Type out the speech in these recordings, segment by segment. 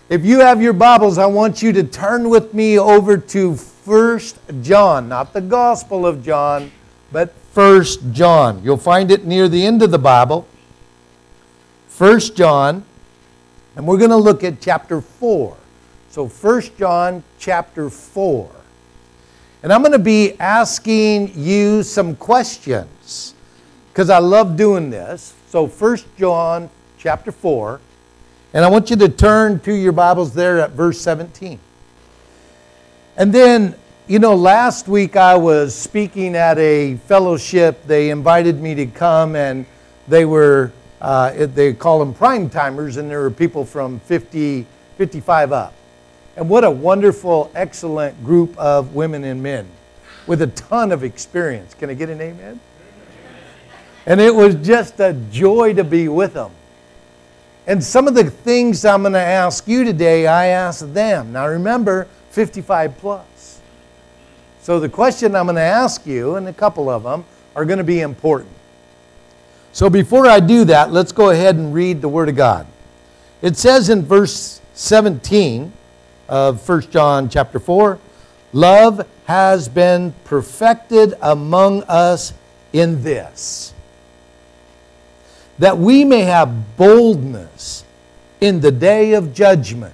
If you have your Bibles, I want you to turn with me over to 1 John, not the Gospel of John, but 1 John. You'll find it near the end of the Bible. 1 John, and we're going to look at chapter 4. So 1 John chapter 4. And I'm going to be asking you some questions because I love doing this. So 1 John chapter 4. And I want you to turn to your Bibles there at verse 17. And then, last week I was speaking at a fellowship. They invited me to come, and they call them prime timers, and there were people from 50, 55 up. And what a wonderful, excellent group of women and men with a ton of experience. Can I get an amen? And it was just a joy to be with them. And some of the things I'm going to ask you today, I asked them. Now remember, 55 plus. So the question I'm going to ask you, and a couple of them, are going to be important. So before I do that, let's go ahead and read the Word of God. It says in verse 17 of 1 John chapter 4, love has been perfected among us in this, that we may have boldness in the day of judgment.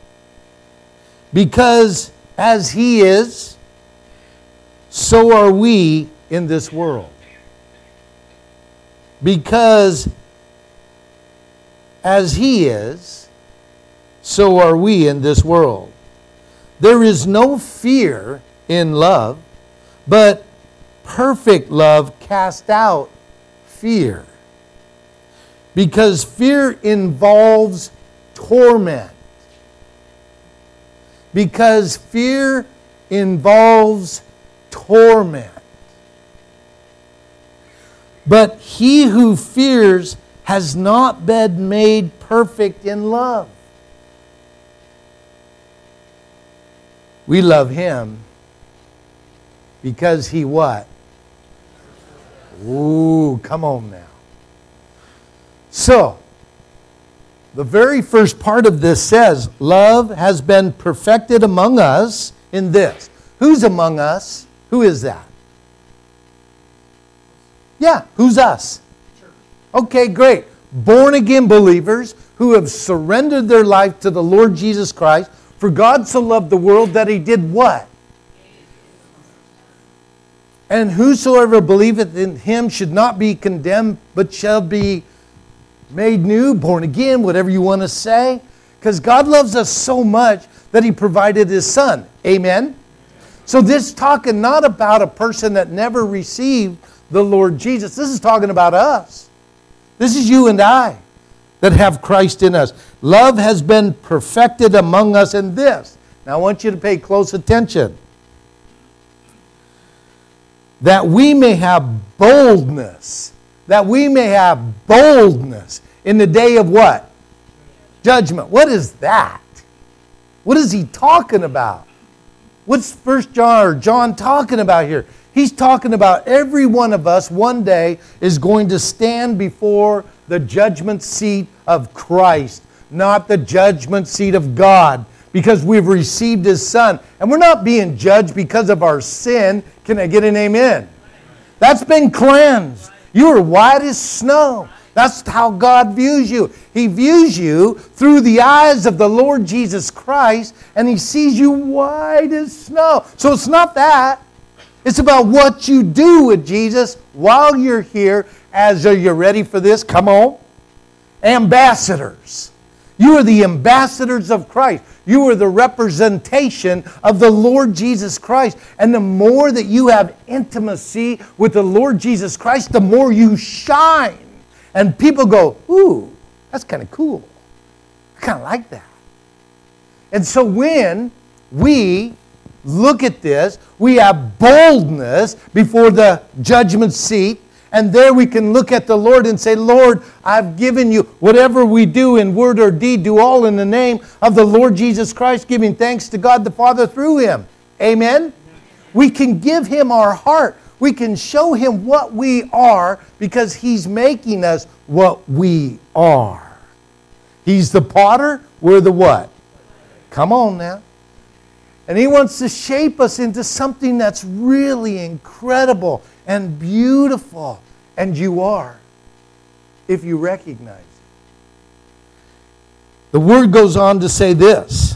Because as He is, so are we in this world. Because as He is, so are we in this world. There is no fear in love, but perfect love casts out fear. Because fear involves torment. Because fear involves torment. But he who fears has not been made perfect in love. We love Him because He what? Ooh, come on now. So, the very first part of this says, love has been perfected among us in this. Who's among us? Who is that? Yeah, who's us? Okay, great. Born again believers who have surrendered their life to the Lord Jesus Christ. For God so loved the world that He did what? And whosoever believeth in Him should not be condemned, but shall be made new, born again, whatever you want to say. Because God loves us so much that He provided His Son. Amen? So this is talking not about a person that never received the Lord Jesus. This is talking about us. This is you and I that have Christ in us. Love has been perfected among us in this. Now I want you to pay close attention. That we may have boldness. That we may have boldness in the day of what? Judgment. What is that? What is he talking about? What's 1 John or John talking about here? He's talking about every one of us one day is going to stand before the judgment seat of Christ, not the judgment seat of God, because we've received His Son. And we're not being judged because of our sin. Can I get an amen? That's been cleansed. You are white as snow. That's how God views you. He views you through the eyes of the Lord Jesus Christ, and He sees you white as snow. So it's not that. It's about what you do with Jesus while you're here. Are you ready for this? Come on. Ambassadors. You are the ambassadors of Christ. You are the representation of the Lord Jesus Christ. And the more that you have intimacy with the Lord Jesus Christ, the more you shine. And people go, ooh, that's kind of cool. I kind of like that. And so when we look at this, we have boldness before the judgment seat. And there we can look at the Lord and say, Lord, I've given you whatever we do in word or deed, do all in the name of the Lord Jesus Christ, giving thanks to God the Father through Him. Amen? We can give Him our heart. We can show Him what we are because He's making us what we are. He's the potter, we're the what? Come on now. And He wants to shape us into something that's really incredible and beautiful. And you are, if you recognize it. The Word goes on to say this.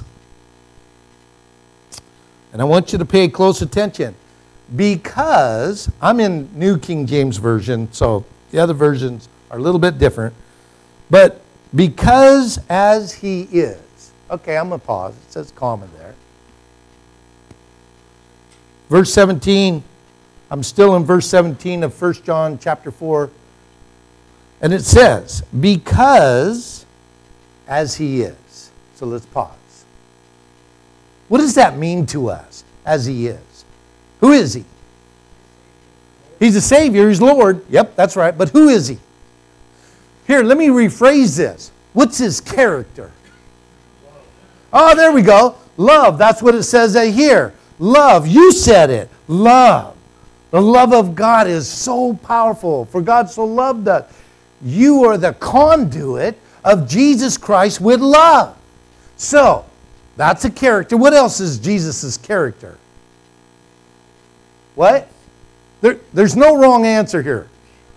And I want you to pay close attention. Because, I'm in New King James Version, so the other versions are a little bit different. But because as He is. Okay, I'm going to pause. It says comma there. Verse 17. I'm still in verse 17 of 1 John chapter 4. And it says, because as He is. So let's pause. What does that mean to us, as He is? Who is He? He's a Savior. He's Lord. Yep, that's right. But who is He? Here, let me rephrase this. What's His character? Oh, there we go. Love. That's what it says here. Love. You said it. Love. The love of God is so powerful. For God so loved us. You are the conduit of Jesus Christ with love. So, that's a character. What else is Jesus' character? What? There's no wrong answer here.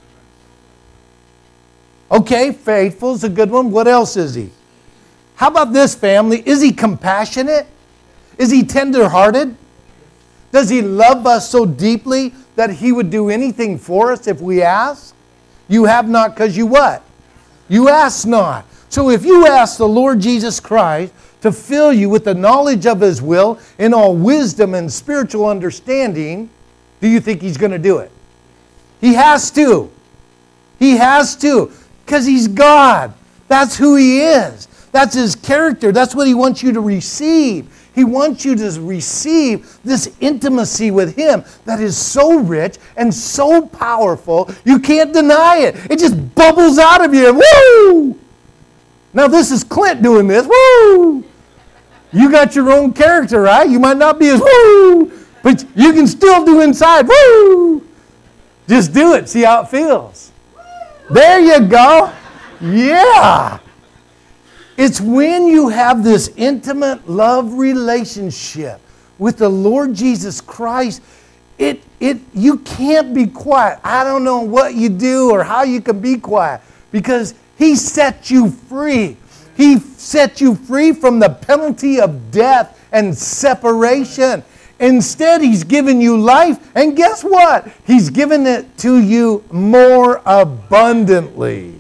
Okay, faithful is a good one. What else is He? How about this, family? Is He compassionate? Is He tender-hearted? Does He love us so deeply that He would do anything for us if we ask? You have not because you what? You ask not. So if you ask the Lord Jesus Christ to fill you with the knowledge of His will in all wisdom and spiritual understanding, do you think He's going to do it? He has to. He has to. Because He's God. That's who He is. That's His character. That's what He wants you to receive. He wants you to receive this intimacy with Him that is so rich and so powerful, you can't deny it. It just bubbles out of you. Woo! Now this is Clint doing this. Woo! You got your own character, right? You might not be as woo, but you can still do inside. Woo! Just do it. See how it feels. There you go. Yeah. It's when you have this intimate love relationship with the Lord Jesus Christ, you can't be quiet. I don't know what you do or how you can be quiet because He set you free. He set you free from the penalty of death and separation. Instead, He's given you life, and guess what? He's given it to you more abundantly.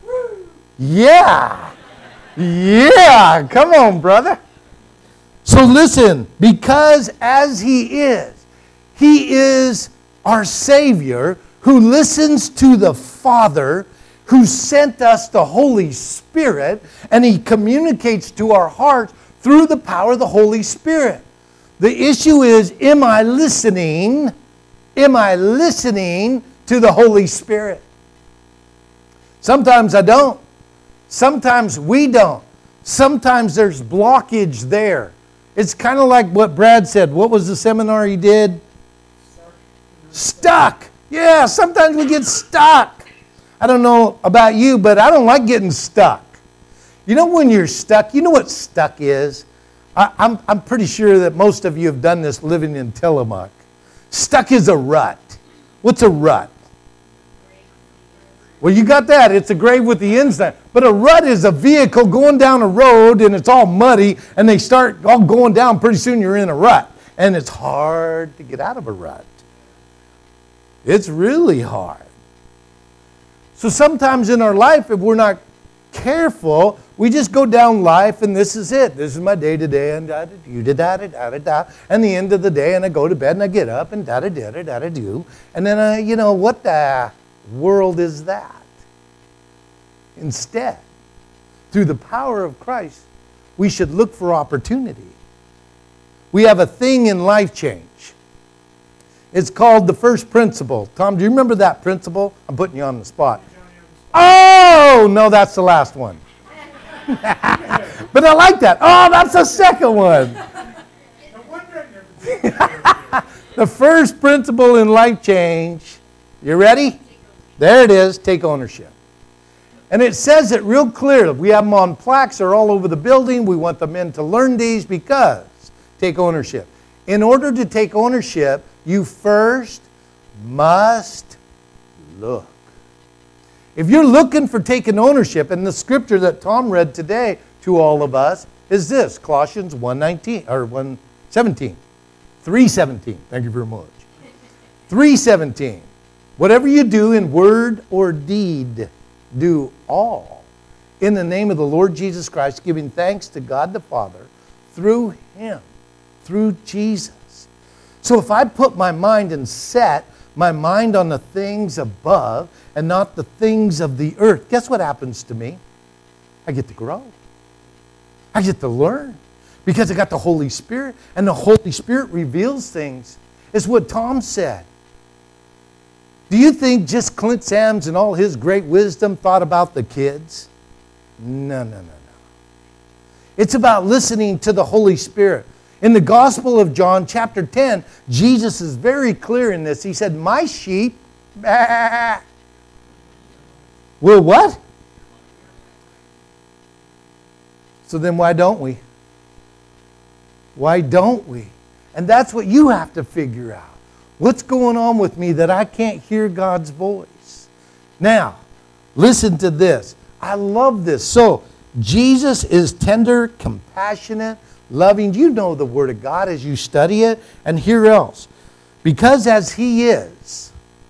Yeah. Yeah, come on, brother. So listen, because as He is our Savior who listens to the Father who sent us the Holy Spirit, and He communicates to our hearts through the power of the Holy Spirit. The issue is, am I listening? Am I listening to the Holy Spirit? Sometimes I don't. Sometimes we don't. Sometimes there's blockage there. It's kind of like what Brad said. What was the seminar he did? Stuck. Yeah, sometimes we get stuck. I don't know about you, but I don't like getting stuck. You know when you're stuck, you know what stuck is? I'm pretty sure that most of you have done this living in Tillamook. Stuck is a rut. What's a rut? Well, you got that. It's a grave with the inside. But a rut is a vehicle going down a road and it's all muddy and they start all going down. Pretty soon you're in a rut. And it's hard to get out of a rut. It's really hard. So sometimes in our life, if we're not careful, we just go down life and this is it. This is my day to day and da-da-da-da-da-da. And the end of the day and I go to bed and I get up and da-da-da-da-da-da-do. And then, what the world is that? Instead, through the power of Christ, we should look for opportunity. We have a thing in life change. It's called the first principle. Tom, do you remember that principle? I'm putting you on the spot. Oh, no, that's the last one. But I like that. Oh, that's the second one. The first principle in life change. You ready? There it is. Take ownership. And it says it real clear. We have them on plaques. They're all over the building. We want the men to learn these because take ownership. In order to take ownership, you first must look. If you're looking for taking ownership, and the scripture that Tom read today to all of us is this, Colossians 1:19 or 1:17. 3:17. Thank you very much. 3:17. Whatever you do in word or deed, do all in the name of the Lord Jesus Christ, giving thanks to God the Father through Him, through Jesus. So if I put my mind and set my mind on the things above and not the things of the earth, guess what happens to me? I get to grow. I get to learn because I got the Holy Spirit, and the Holy Spirit reveals things. It's what Tom said. Do you think just Clint Sams and all his great wisdom thought about the kids? No. It's about listening to the Holy Spirit. In the Gospel of John, chapter 10, Jesus is very clear in this. He said, my sheep will what? So then why don't we? Why don't we? And that's what you have to figure out. What's going on with me that I can't hear God's voice? Now, listen to this. I love this. So, Jesus is tender, compassionate, loving. You know the Word of God as you study it. And here else. Because as He is,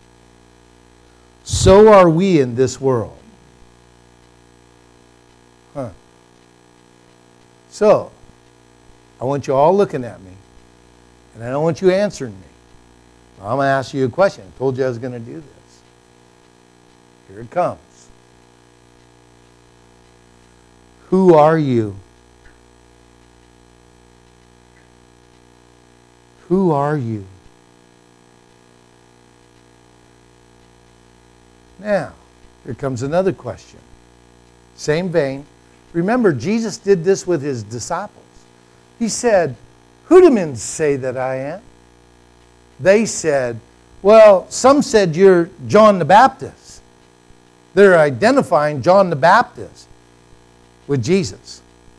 so are we in this world. So, I want you all looking at me. And I don't want you answering me. I'm going to ask you a question. I told you I was going to do this. Here it comes. Who are you? Who are you? Now, here comes another question. Same vein. Remember, Jesus did this with His disciples. He said, who do men say that I am? They said, well, some said you're John the Baptist. They're identifying John the Baptist with Jesus.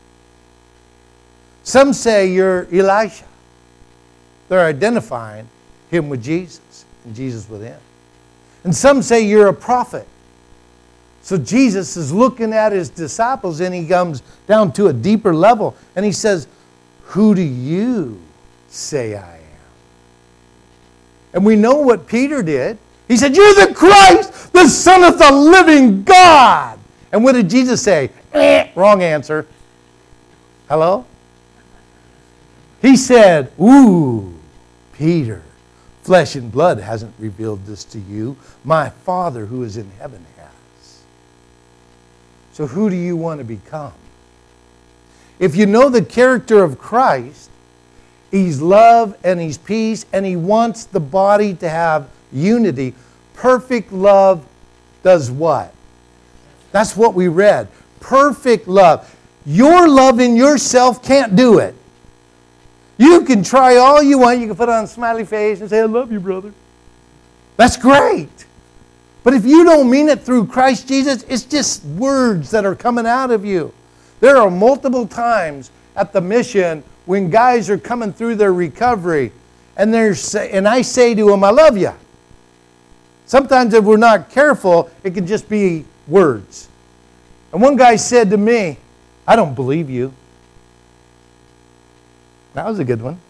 Some say you're Elisha. They're identifying him with Jesus and Jesus with him. And some say you're a prophet. So Jesus is looking at His disciples and He comes down to a deeper level and He says, who do you say I am? And we know what Peter did. He said, you're the Christ, the Son of the living God. And what did Jesus say? Wrong answer. Hello? He said, ooh, Peter, flesh and blood hasn't revealed this to you. My Father who is in heaven has. So who do you want to become? If you know the character of Christ, He's love and He's peace, and He wants the body to have unity. Perfect love does what? That's what we read. Perfect love. Your love in yourself can't do it. You can try all you want. You can put on a smiley face and say, I love you, brother. That's great. But if you don't mean it through Christ Jesus, it's just words that are coming out of you. There are multiple times at the mission when guys are coming through their recovery and I say to them, I love you. Sometimes if we're not careful, it can just be words. And one guy said to me, I don't believe you. That was a good one.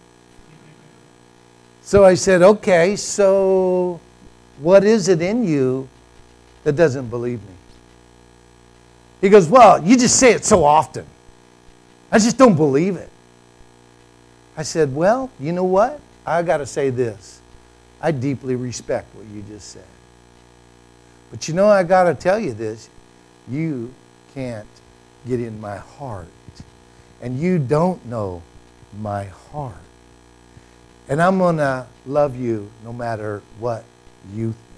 So I said, okay, so what is it in you that doesn't believe me? He goes, well, you just say it so often. I just don't believe it. I said, well, you know what? I got to say this. I deeply respect what you just said. But you know, I got to tell you this. You can't get in my heart. And you don't know my heart. And I'm going to love you no matter what you think.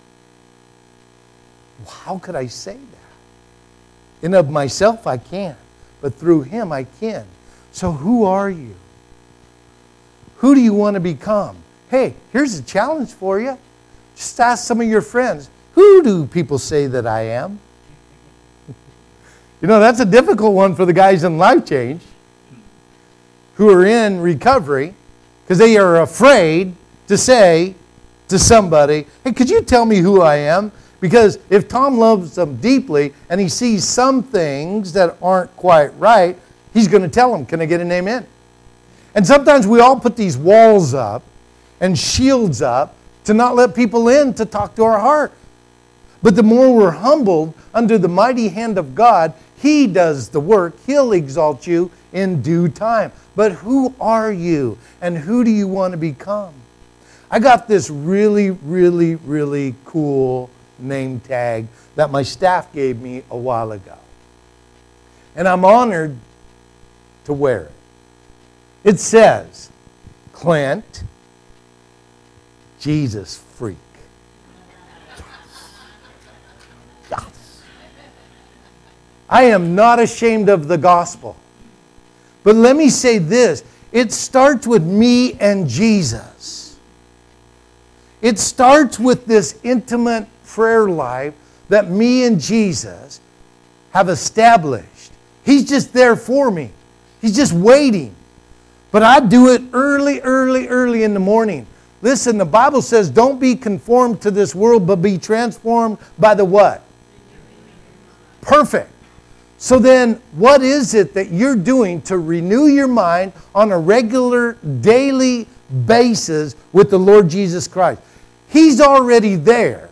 Well, how could I say that? And of myself I can't. But through Him I can. So who are you? Who do you want to become? Hey, here's a challenge for you. Just ask some of your friends. Who do people say that I am? You know, that's a difficult one for the guys in Life Change who are in recovery because they are afraid to say to somebody, hey, could you tell me who I am? Because if Tom loves them deeply and he sees some things that aren't quite right, he's going to tell them, can I get an amen? And sometimes we all put these walls up and shields up to not let people in to talk to our heart. But the more we're humbled under the mighty hand of God, He does the work. He'll exalt you in due time. But who are you and who do you want to become? I got this really, really, really cool name tag that my staff gave me a while ago. And I'm honored to wear it. It says, Clint, Jesus freak. Yes. I am not ashamed of the gospel. But let me say this. It starts with me and Jesus. It starts with this intimate prayer life that me and Jesus have established. He's just there for me. He's just waiting. But I do it early in the morning. Listen, the Bible says, don't be conformed to this world, but be transformed by the what? Perfect. So then, what is it that you're doing to renew your mind on a regular, daily basis with the Lord Jesus Christ? He's already there.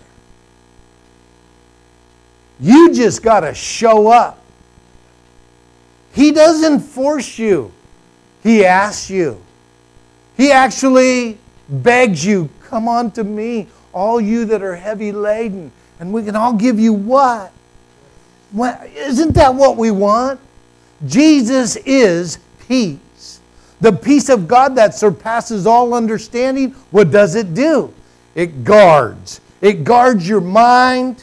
You just got to show up. He doesn't force you. He asks you. He actually begs you, come on to me, all you that are heavy laden, and we can all give you what? Isn't that what we want? Jesus is peace. The peace of God that surpasses all understanding, what does it do? It guards. It guards your mind.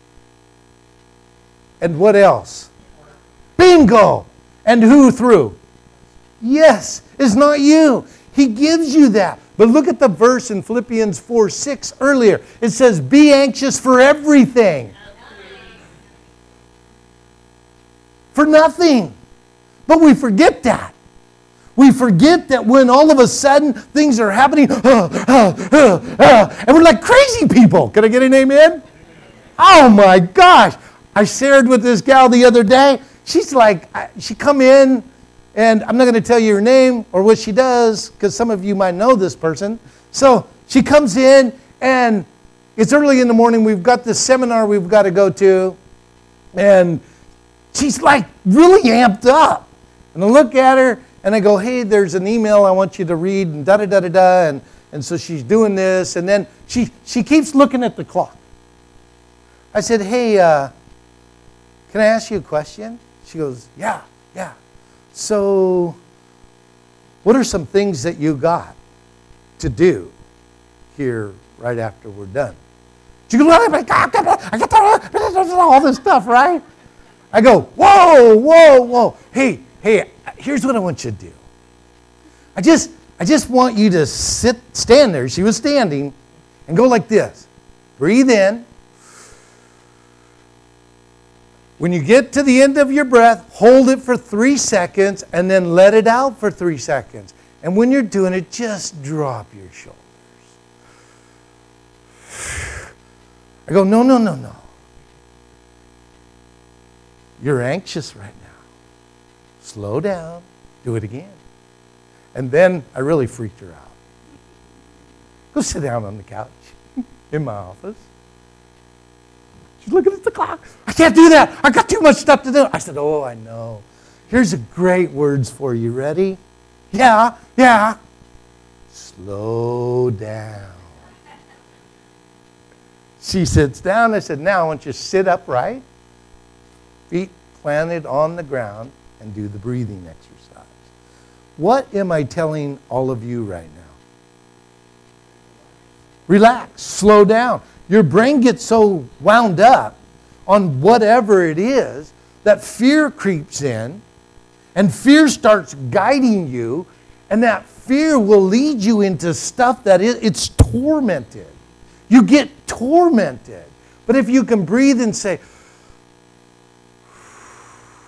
And what else? Bingo! And who through? Yes, it's not you. He gives you that. But look at the verse in Philippians 4:6 earlier. It says, be anxious for everything. For nothing. But we forget that. We forget that when all of a sudden things are happening, and we're like crazy people. Can I get an amen? Oh my gosh. I shared with this gal the other day. She's like, she come in, and I'm not going to tell you her name or what she does, because some of you might know this person. So she comes in, and it's early in the morning. We've got this seminar we've got to go to, and she's like really amped up. And I look at her, and I go, hey, there's an email I want you to read, and da-da-da-da-da. And so she's doing this, and then she keeps looking at the clock. I said, hey, can I ask you a question? She goes, yeah. So, what are some things that you got to do here right after we're done? She goes, I got all this stuff, right? I go, whoa. Hey, here's what I want you to do. I just want you to stand there. She was standing, and go like this. Breathe in. When you get to the end of your breath, hold it for 3 seconds and then let it out for 3 seconds. And when you're doing it, just drop your shoulders. I go, no. You're anxious right now. Slow down. Do it again. And then I really freaked her out. Go sit down on the couch in my office. She's looking at the clock. I can't do that. I got too much stuff to do. I said, oh, I know. Here's a great words for you. Ready? Yeah. Slow down. She sits down. I said, now I want you to sit upright, feet planted on the ground, and do the breathing exercise. What am I telling all of you right now? Relax. Slow down. Your brain gets so wound up on whatever it is that fear creeps in, and fear starts guiding you, and that fear will lead you into stuff that it's tormented. You get tormented. But if you can breathe and say,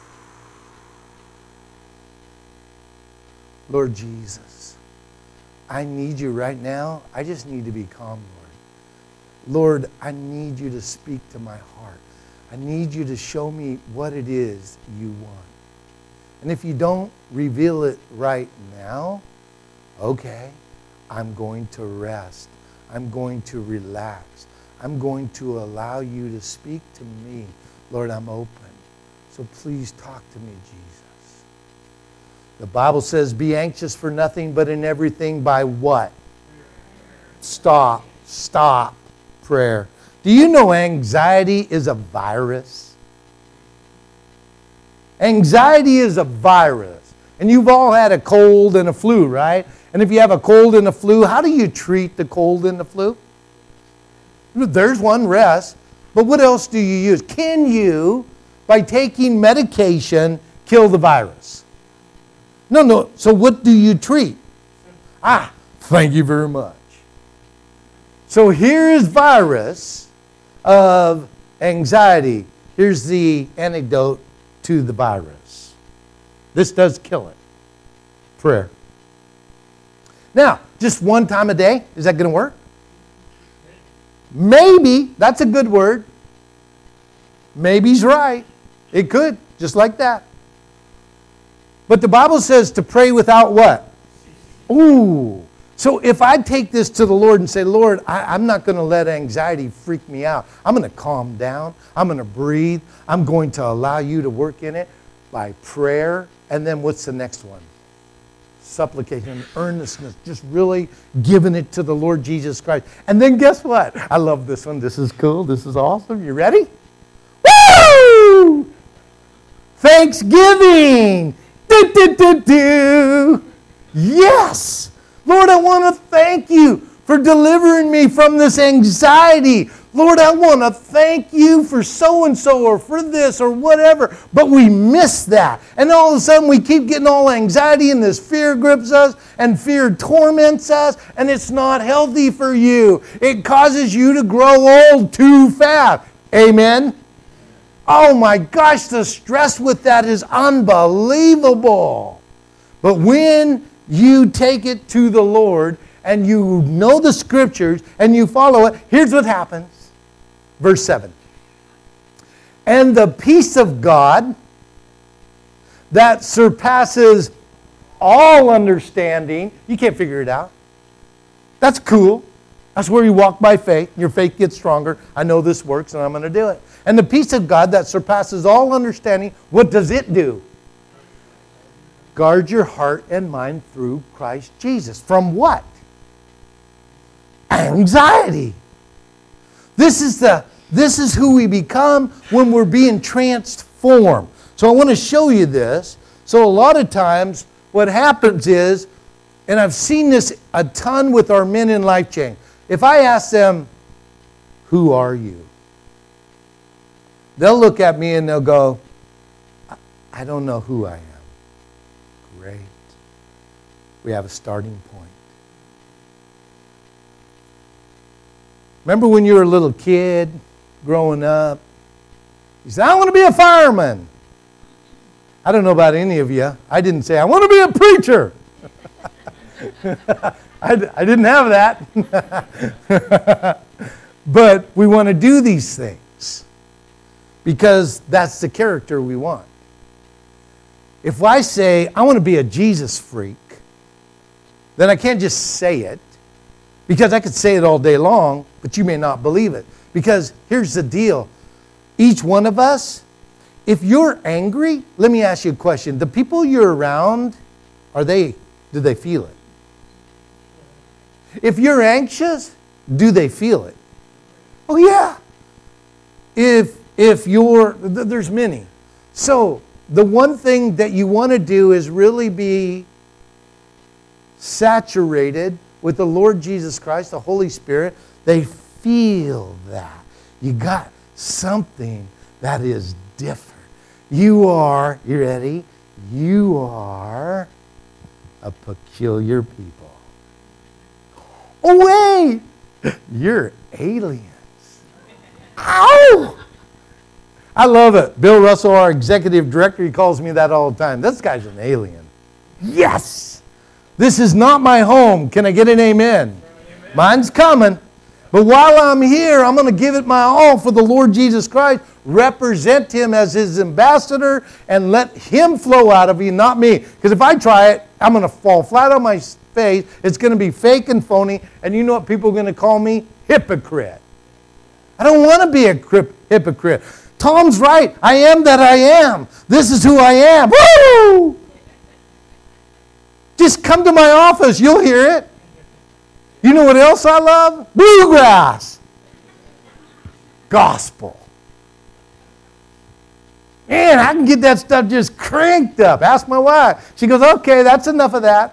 Lord Jesus, I need you right now. I just need to be calm, Lord. Lord, I need you to speak to my heart. I need you to show me what it is you want. And if you don't reveal it right now, okay, I'm going to rest. I'm going to relax. I'm going to allow you to speak to me. Lord, I'm open. So please talk to me, Jesus. The Bible says, be anxious for nothing, but in everything by what? Stop. Prayer. Do you know anxiety is a virus? Anxiety is a virus. And you've all had a cold and a flu, right? And if you have a cold and a flu, how do you treat the cold and the flu? There's one, rest. But what else do you use? Can you, by taking medication, kill the virus? No. So what do you treat? Thank you very much. So here's virus of anxiety. Here's the antidote to the virus. This does kill it. Prayer. Now, just one time a day, is that going to work? Maybe. That's a good word. Maybe's right. It could, just like that. But the Bible says to pray without what? Ooh. So if I take this to the Lord and say, Lord, I'm not going to let anxiety freak me out. I'm going to calm down. I'm going to breathe. I'm going to allow you to work in it by prayer. And then what's the next one? Supplication, earnestness, just really giving it to the Lord Jesus Christ. And then guess what? I love this one. This is cool. This is awesome. You ready? Woo! Thanksgiving. Do. Yes. Lord, I want to thank you for delivering me from this anxiety. Lord, I want to thank you for so-and-so or for this or whatever. But we miss that. And all of a sudden we keep getting all anxiety and this fear grips us and fear torments us. And it's not healthy for you. It causes you to grow old too fast. Amen? Oh my gosh, the stress with that is unbelievable. But when you take it to the Lord and you know the scriptures and you follow it, here's what happens. Verse 7. And the peace of God that surpasses all understanding, you can't figure it out. That's cool. That's where you walk by faith. Your faith gets stronger. I know this works and I'm going to do it. And the peace of God that surpasses all understanding, what does it do? Guard your heart and mind through Christ Jesus. From what? Anxiety. This is who we become when we're being transformed. So I want to show you this. So a lot of times what happens is, and I've seen this a ton with our men in Life Change. If I ask them, who are you? They'll look at me and they'll go, I don't know who I am. Great. We have a starting point. Remember when you were a little kid growing up? You said, I want to be a fireman. I don't know about any of you. I didn't say, I want to be a preacher. I didn't have that. But we want to do these things because that's the character we want. If I say, I want to be a Jesus freak, then I can't just say it, because I could say it all day long, but you may not believe it. Because here's the deal. Each one of us, if you're angry, let me ask you a question. The people you're around, do they feel it? If you're anxious, do they feel it? Oh yeah. There's many. So, the one thing that you want to do is really be saturated with the Lord Jesus Christ, the Holy Spirit. They feel that. You got something that is different. You ready? You are a peculiar people. Oh wait! You're aliens. Ow! I love it. Bill Russell, our executive director, he calls me that all the time. This guy's an alien. Yes! This is not my home. Can I get an amen? Mine's coming. But while I'm here, I'm going to give it my all for the Lord Jesus Christ, represent Him as His ambassador, and let Him flow out of me, not me. Because if I try it, I'm going to fall flat on my face. It's going to be fake and phony. And you know what people are going to call me? Hypocrite. I don't want to be a hypocrite. Tom's right. I am that I am. This is who I am. Woo! Just come to my office. You'll hear it. You know what else I love? Bluegrass. Gospel. Man, I can get that stuff just cranked up. Ask my wife. She goes, okay, that's enough of that.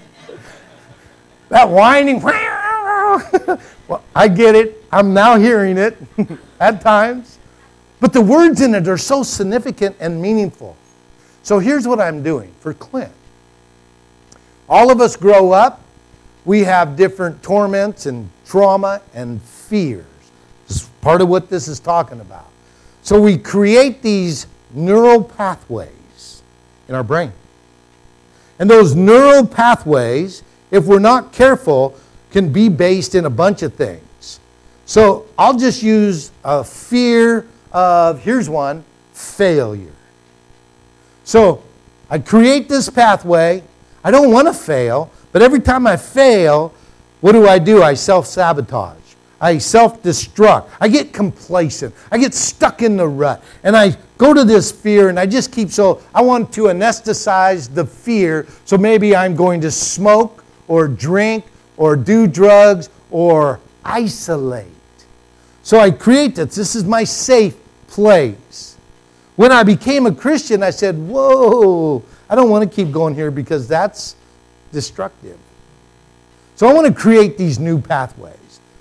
That whining. Well, I get it. I'm now hearing it at times. But the words in it are so significant and meaningful. So here's what I'm doing for Clint. All of us grow up. We have different torments and trauma and fears. This is part of what this is talking about. So we create these neural pathways in our brain. And those neural pathways, if we're not careful, can be based in a bunch of things. So I'll just use a fear of, here's one, failure. So I create this pathway. I don't want to fail. But every time I fail, what do? I self-sabotage. I self-destruct. I get complacent. I get stuck in the rut. And I go to this fear and I just keep I want to anesthetize the fear. So maybe I'm going to smoke or drink or do drugs or isolate. So I create this. This is my safe place. When I became a Christian, I said, whoa, I don't want to keep going here because that's destructive. So I want to create these new pathways.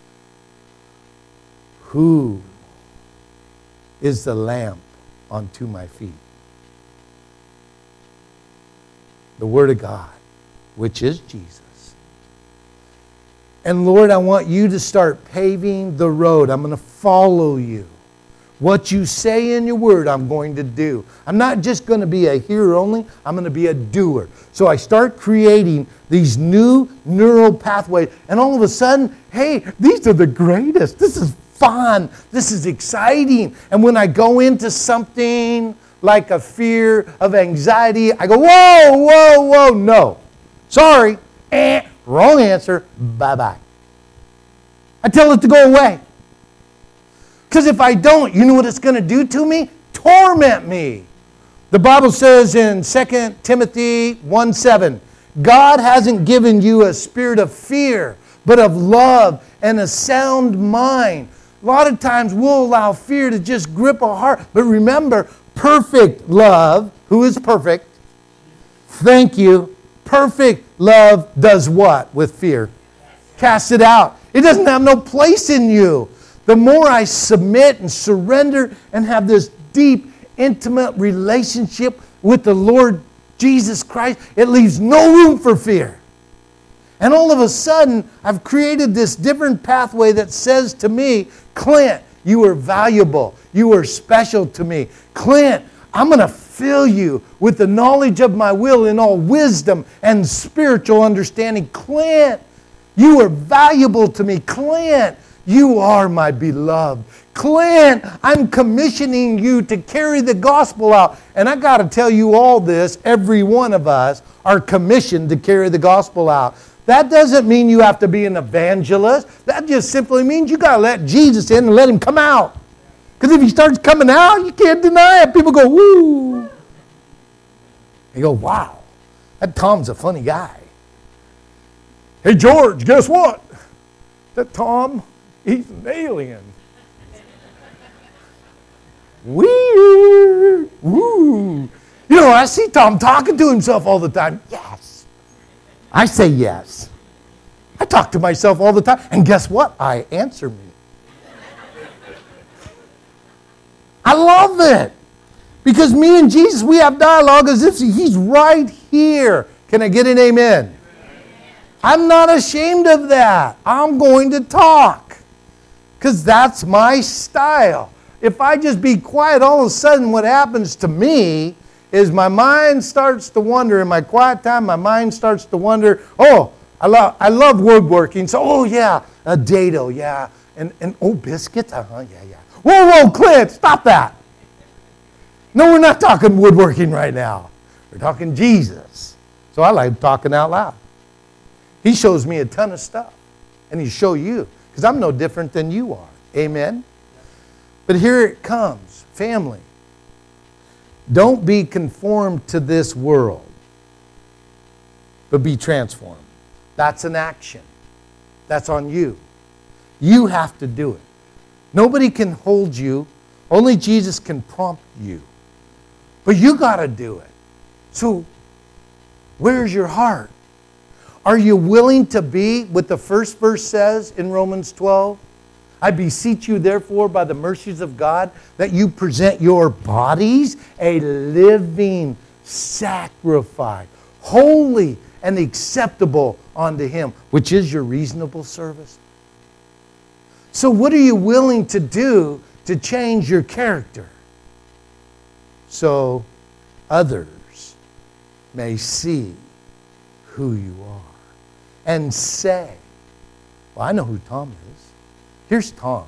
Who is the lamp unto my feet? The Word of God, which is Jesus. And Lord, I want you to start paving the road. I'm going to follow you. What you say in your word, I'm going to do. I'm not just going to be a hearer only. I'm going to be a doer. So I start creating these new neural pathways. And all of a sudden, hey, these are the greatest. This is fun. This is exciting. And when I go into something like a fear of anxiety, I go, whoa, whoa, whoa, no. Sorry. Wrong answer. Bye-bye. I tell it to go away. Because if I don't, you know what it's going to do to me? Torment me. The Bible says in 2 Timothy 1:7, God hasn't given you a spirit of fear, but of love and a sound mind. A lot of times we'll allow fear to just grip our heart. But remember, perfect love, who is perfect? Thank you. Perfect love does what with fear? Cast it out. It doesn't have no place in you. The more I submit and surrender and have this deep, intimate relationship with the Lord Jesus Christ, it leaves no room for fear. And all of a sudden, I've created this different pathway that says to me, Clint, you are valuable. You are special to me. Clint, I'm going to fill you with the knowledge of my will in all wisdom and spiritual understanding. Clint, you are valuable to me. Clint, you are my beloved. Clint, I'm commissioning you to carry the gospel out. And I got to tell you all this, every one of us are commissioned to carry the gospel out. That doesn't mean you have to be an evangelist. That just simply means you got to let Jesus in and let him come out. Because if he starts coming out, you can't deny it. People go, woo. You go, wow, that Tom's a funny guy. Hey, George, guess what? That Tom, he's an alien. Weird. Woo. You know, I see Tom talking to himself all the time. Yes. I say yes. I talk to myself all the time. And guess what? I answer me. I love it. Because me and Jesus, we have dialogue as if he's right here. Can I get an amen? I'm not ashamed of that. I'm going to talk. Because that's my style. If I just be quiet, all of a sudden what happens to me is my mind starts to wander. In my quiet time, my mind starts to wander. Oh, I love woodworking. So, oh yeah, a dado, yeah. And oh, biscuits, yeah. Whoa, Clint, stop that. No, we're not talking woodworking right now. We're talking Jesus. So I like talking out loud. He shows me a ton of stuff. And He'll show you. Because I'm no different than you are. Amen? But here it comes. Family. Don't be conformed to this world. But be transformed. That's an action. That's on you. You have to do it. Nobody can hold you. Only Jesus can prompt you. But you got to do it. So, where's your heart? Are you willing to be what the first verse says in Romans 12? I beseech you, therefore, by the mercies of God, that you present your bodies a living sacrifice, holy and acceptable unto Him, which is your reasonable service. So what are you willing to do to change your character so others may see who you are and say, well, I know who Tom is. Here's Tom.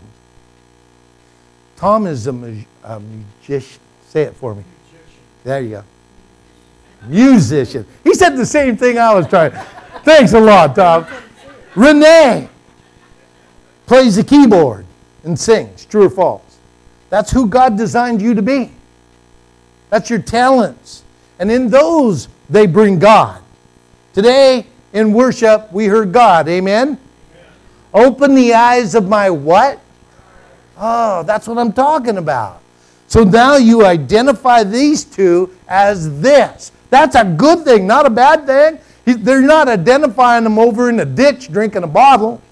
Tom is a magician. Say it for me. There you go. Musician. He said the same thing I was trying. Thanks a lot, Tom. Renee plays the keyboard and sings. True or false? That's who God designed you to be. That's your talents. And in those, they bring God. Today, in worship, we heard God. Amen? Open the eyes of my what? Oh, that's what I'm talking about. So now you identify these two as this. That's a good thing, not a bad thing. They're not identifying them over in a ditch drinking a bottle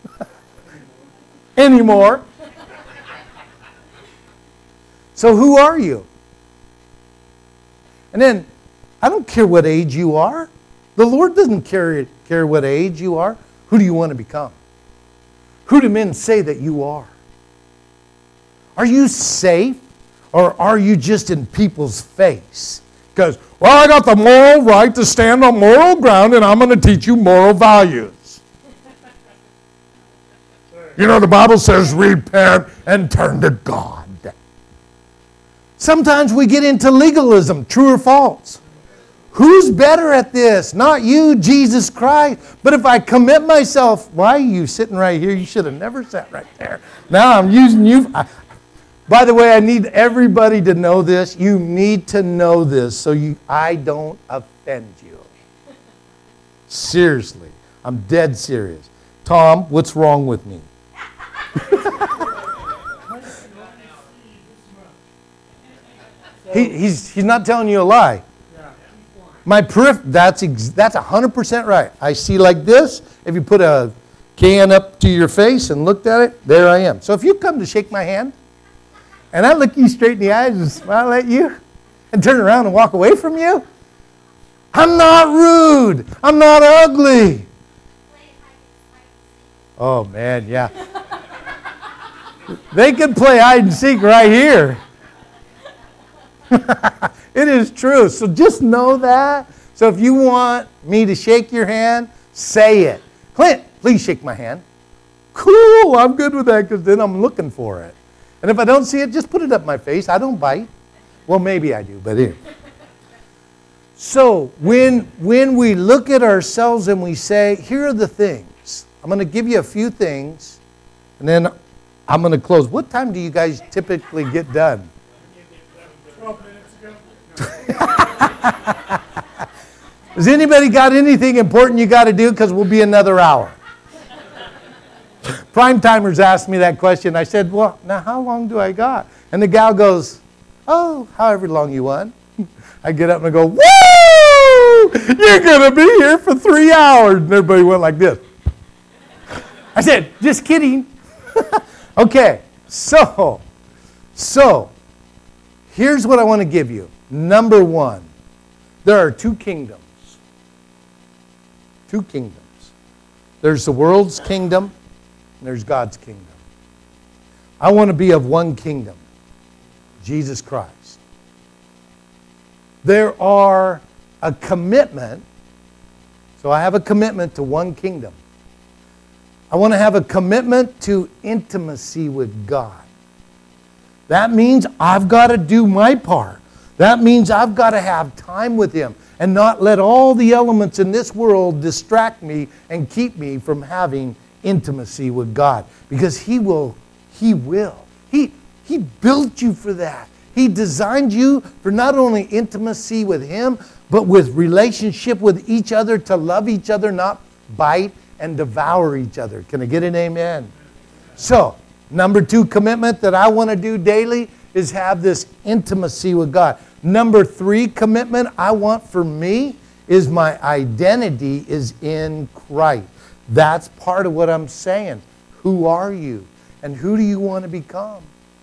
anymore. So who are you? And then, I don't care what age you are. The Lord doesn't care what age you are. Who do you want to become? Who do men say that you are? Are you safe, or are you just in people's face? Because, well, I got the moral right to stand on moral ground, and I'm going to teach you moral values. You know, the Bible says repent and turn to God. Sometimes we get into legalism, true or false. Who's better at this? Not you, Jesus Christ. But if I commit myself, why are you sitting right here? You should have never sat right there. Now I'm using you. By the way, I need everybody to know this. You need to know this so I don't offend you. Seriously. I'm dead serious. Tom, what's wrong with me? He's not telling you a lie. My that's 100% right. I see like this. If you put a can up to your face and looked at it, there I am. So if you come to shake my hand, and I look you straight in the eyes and smile at you, and turn around and walk away from you, I'm not rude. I'm not ugly. Oh, man, yeah. They could play hide and seek right here. It is true. So just know that. So if you want me to shake your hand, say it. Clint, please shake my hand. Cool, I'm good with that because then I'm looking for it. And if I don't see it, just put it up my face. I don't bite. Well, maybe I do, but anyway. So when we look at ourselves and we say, here are the things. I'm going to give you a few things, and then I'm going to close. What time do you guys typically get done? 12 minutes ago. Has anybody got anything important you got to do? Because we'll be another hour. Prime timers asked me that question. I said, well, now how long do I got? And the gal goes, oh, however long you want. I get up and I go, woo! You're going to be here for 3 hours. And everybody went like this. I said, just kidding. Okay, so here's what I want to give you. Number one, there are two kingdoms. Two kingdoms. There's the world's kingdom, and there's God's kingdom. I want to be of one kingdom, Jesus Christ. There are a commitment. So I have a commitment to one kingdom. I want to have a commitment to intimacy with God. That means I've got to do my part. That means I've got to have time with Him and not let all the elements in this world distract me and keep me from having intimacy with God. Because He will. He built you for that. He designed you for not only intimacy with Him, but with relationship with each other, to love each other, not bite and devour each other. Can I get an amen? So, number 2 commitment that I want to do daily is have this intimacy with God. Number 3 commitment I want for me is my identity is in Christ. That's part of what I'm saying. Who are you? And who do you want to become?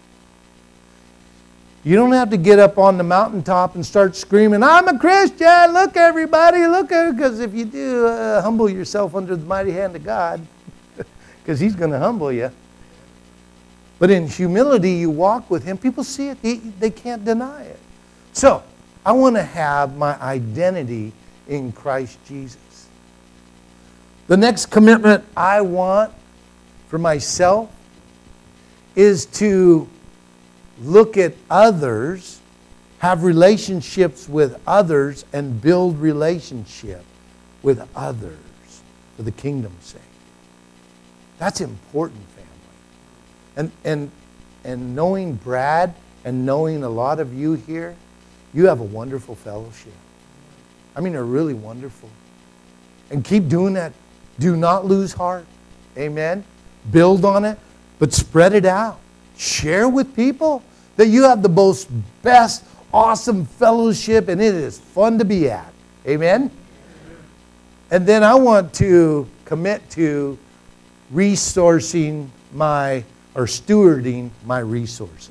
You don't have to get up on the mountaintop and start screaming, I'm a Christian, look everybody, look, because if you do, humble yourself under the mighty hand of God, because He's going to humble you. But in humility, you walk with Him. People see it. They can't deny it. So, I want to have my identity in Christ Jesus. The next commitment I want for myself is to look at others, have relationships with others, and build relationship with others for the kingdom's sake. That's important, family. And knowing Brad and knowing a lot of you here, you have a wonderful fellowship. I mean, they're really wonderful. And keep doing that. Do not lose heart. Amen? Build on it, but spread it out. Share with people that you have the most best, awesome fellowship, and it is fun to be at. Amen? And then I want to commit to stewarding my resources.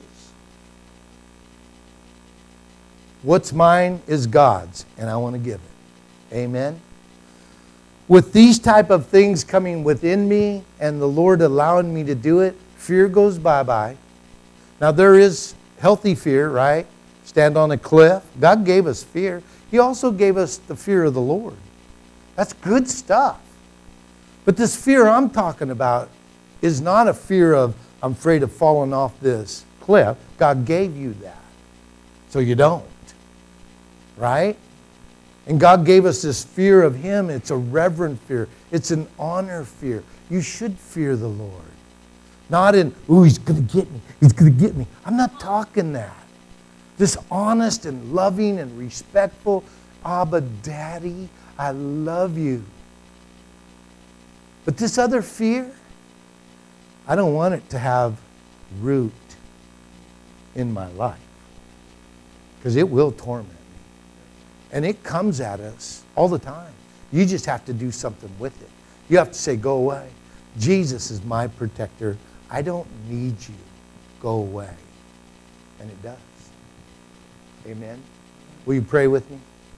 What's mine is God's, and I want to give it. Amen? With these type of things coming within me and the Lord allowing me to do it, fear goes bye-bye. Now there is healthy fear, right? Stand on a cliff. God gave us fear. He also gave us the fear of the Lord. That's good stuff. But this fear I'm talking about is not a fear of, I'm afraid of falling off this cliff. God gave you that, so you don't. Right? And God gave us this fear of Him. It's a reverent fear. It's an honor fear. You should fear the Lord. Not in, ooh, He's going to get me. He's going to get me. I'm not talking that. This honest and loving and respectful, Abba, Daddy, I love you. But this other fear, I don't want it to have root in my life. Because it will torment me. And it comes at us all the time. You just have to do something with it. You have to say, go away. Jesus is my protector. I don't need you. Go away. And it does. Amen. Will you pray with me?